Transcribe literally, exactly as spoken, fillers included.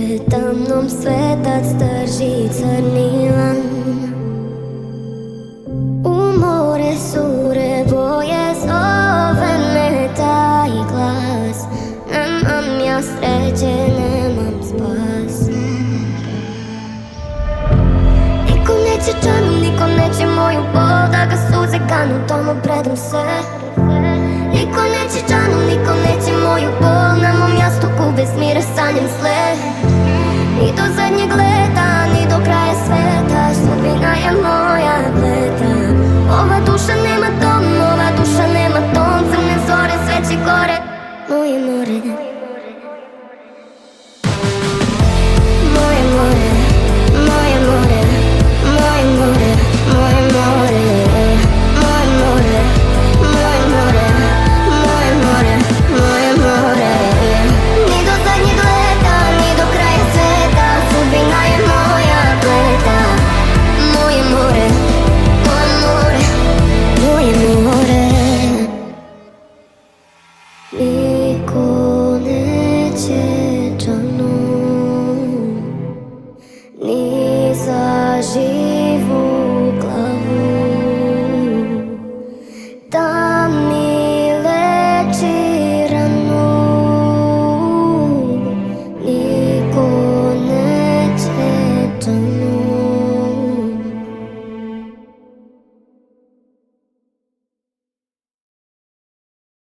tamnom svetac drži crni lan. U more sure boje zove me taj glas. Nemam ja sreće, nemam spas. Niko neće čanu, niko neće moju bol, da ga suze kanu, tomu predam se. Niko neće čanu, niko neće moju bol, na mom jastuku bez mira sanjam sve. I do zadnjeg leta